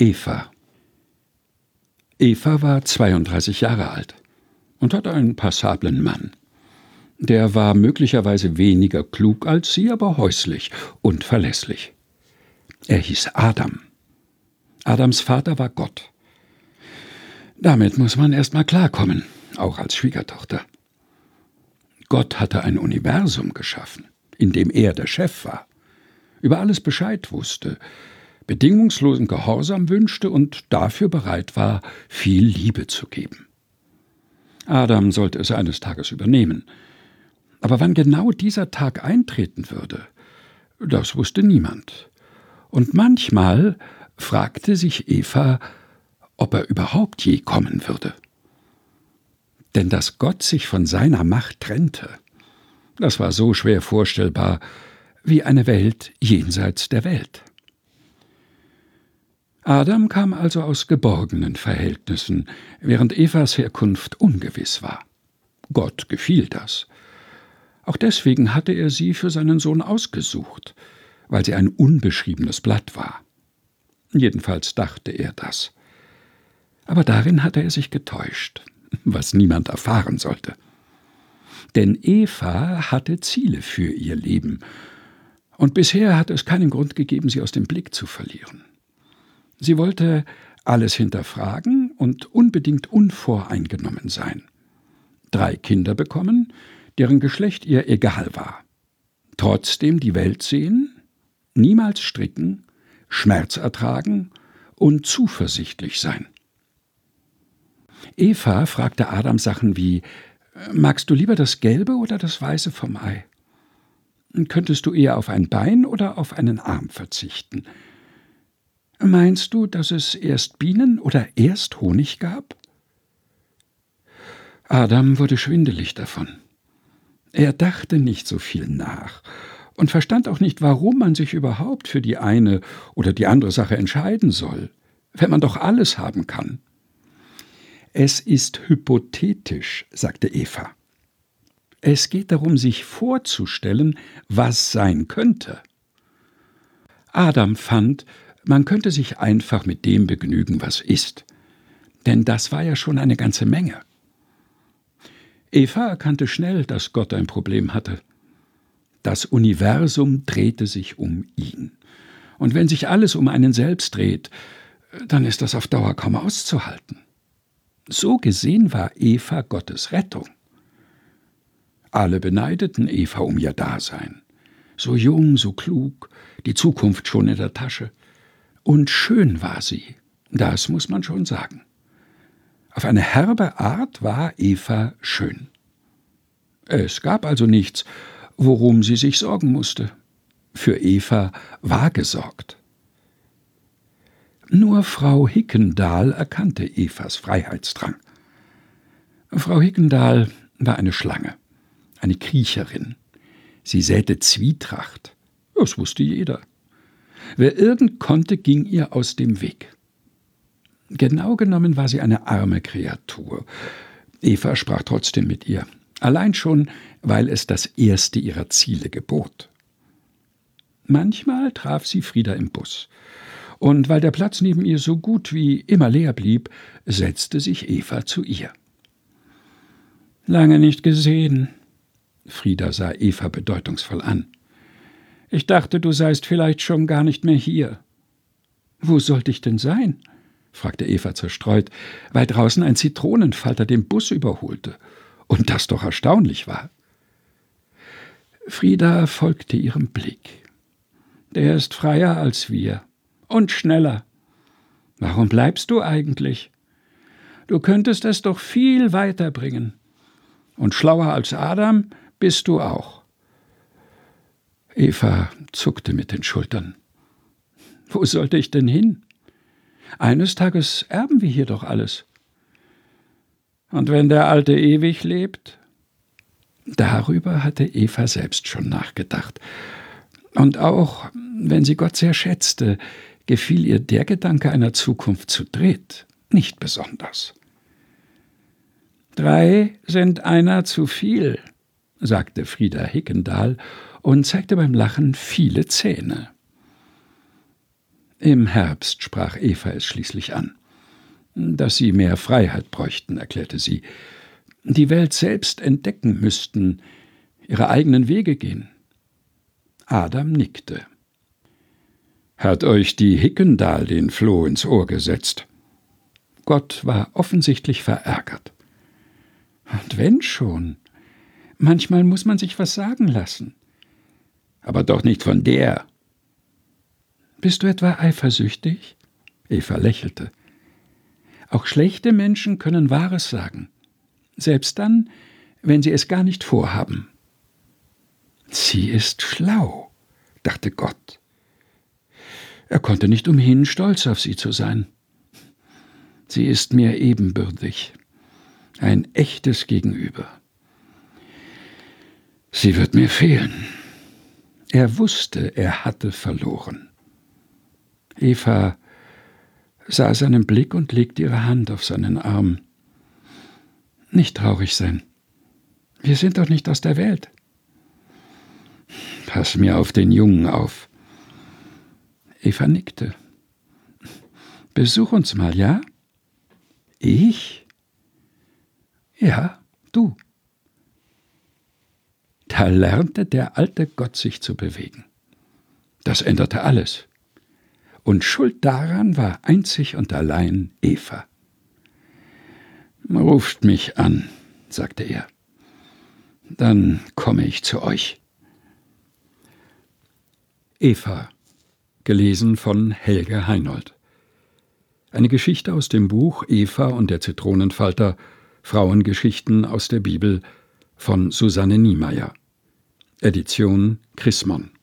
Eva. Eva war 32 Jahre alt und hatte einen passablen Mann. Der war möglicherweise weniger klug als sie, aber häuslich und verlässlich. Er hieß Adam. Adams Vater war Gott. Damit muss man erst mal klarkommen, auch als Schwiegertochter. Gott hatte ein Universum geschaffen, in dem er der Chef war, über alles Bescheid wusste, bedingungslosen Gehorsam wünschte und dafür bereit war, viel Liebe zu geben. Adam sollte es eines Tages übernehmen. Aber wann genau dieser Tag eintreten würde, das wusste niemand. Und manchmal fragte sich Eva, ob er überhaupt je kommen würde. Denn dass Gott sich von seiner Macht trennte, das war so schwer vorstellbar wie eine Welt jenseits der Welt. Adam kam also aus geborgenen Verhältnissen, während Evas Herkunft ungewiss war. Gott gefiel das. Auch deswegen hatte er sie für seinen Sohn ausgesucht, weil sie ein unbeschriebenes Blatt war. Jedenfalls dachte er das. Aber darin hatte er sich getäuscht, was niemand erfahren sollte. Denn Eva hatte Ziele für ihr Leben, und bisher hatte es keinen Grund gegeben, sie aus dem Blick zu verlieren. Sie wollte alles hinterfragen und unbedingt unvoreingenommen sein. 3 Kinder bekommen, deren Geschlecht ihr egal war. Trotzdem die Welt sehen, niemals stricken, Schmerz ertragen und zuversichtlich sein. Eva fragte Adam Sachen wie: Magst du lieber das Gelbe oder das Weiße vom Ei? Könntest du eher auf ein Bein oder auf einen Arm verzichten? Meinst du, dass es erst Bienen oder erst Honig gab? Adam wurde schwindelig davon. Er dachte nicht so viel nach und verstand auch nicht, warum man sich überhaupt für die eine oder die andere Sache entscheiden soll, wenn man doch alles haben kann. Es ist hypothetisch, sagte Eva. Es geht darum, sich vorzustellen, was sein könnte. Adam fand, man könnte sich einfach mit dem begnügen, was ist. Denn das war ja schon eine ganze Menge. Eva erkannte schnell, dass Gott ein Problem hatte. Das Universum drehte sich um ihn. Und wenn sich alles um einen selbst dreht, dann ist das auf Dauer kaum auszuhalten. So gesehen war Eva Gottes Rettung. Alle beneideten Eva um ihr Dasein. So jung, so klug, die Zukunft schon in der Tasche. Und schön war sie, das muss man schon sagen. Auf eine herbe Art war Eva schön. Es gab also nichts, worum sie sich sorgen musste. Für Eva war gesorgt. Nur Frau Hickendahl erkannte Evas Freiheitsdrang. Frau Hickendahl war eine Schlange, eine Kriecherin. Sie säte Zwietracht. Das wusste jeder. Wer irgend konnte, ging ihr aus dem Weg. Genau genommen war sie eine arme Kreatur. Eva sprach trotzdem mit ihr, allein schon, weil es das erste ihrer Ziele gebot. Manchmal traf sie Frieda im Bus, und weil der Platz neben ihr so gut wie immer leer blieb, setzte sich Eva zu ihr. »Lange nicht gesehen«, Frieda sah Eva bedeutungsvoll an. »Ich dachte, du seist vielleicht schon gar nicht mehr hier.« »Wo sollte ich denn sein?« fragte Eva zerstreut, weil draußen ein Zitronenfalter den Bus überholte und das doch erstaunlich war. Frieda folgte ihrem Blick. »Der ist freier als wir und schneller. Warum bleibst du eigentlich? Du könntest es doch viel weiter bringen. Und schlauer als Adam bist du auch.« Eva zuckte mit den Schultern. »Wo sollte ich denn hin? Eines Tages erben wir hier doch alles.« »Und wenn der Alte ewig lebt?« Darüber hatte Eva selbst schon nachgedacht. Und auch, wenn sie Gott sehr schätzte, gefiel ihr der Gedanke einer Zukunft zu dritt nicht besonders. »3 sind einer zu viel«, sagte Frieda Hickendahl und zeigte beim Lachen viele Zähne. Im Herbst sprach Eva es schließlich an. Dass sie mehr Freiheit bräuchten, erklärte sie. Die Welt selbst entdecken müssten, ihre eigenen Wege gehen. Adam nickte. Hat euch die Hickendal den Floh ins Ohr gesetzt? Gott war offensichtlich verärgert. Und wenn schon. Manchmal muss man sich was sagen lassen. Aber doch nicht von der. Bist du etwa eifersüchtig? Eva lächelte. Auch schlechte Menschen können Wahres sagen. Selbst dann, wenn sie es gar nicht vorhaben. Sie ist schlau, dachte Gott. Er konnte nicht umhin, stolz auf sie zu sein. Sie ist mir ebenbürtig, ein echtes Gegenüber. Sie wird mir fehlen. Er wusste, er hatte verloren. Eva sah seinen Blick und legte ihre Hand auf seinen Arm. Nicht traurig sein. Wir sind doch nicht aus der Welt. Pass mir auf den Jungen auf. Eva nickte. Besuch uns mal, ja? Ich? Ja, du. Da lernte der alte Gott sich zu bewegen. Das änderte alles. Und schuld daran war einzig und allein Eva. Ruft mich an, sagte er. Dann komme ich zu euch. Eva, gelesen von Helge Heinold. Eine Geschichte aus dem Buch Eva und der Zitronenfalter, Frauengeschichten aus der Bibel von Susanne Niemeyer. Edition Chrismon.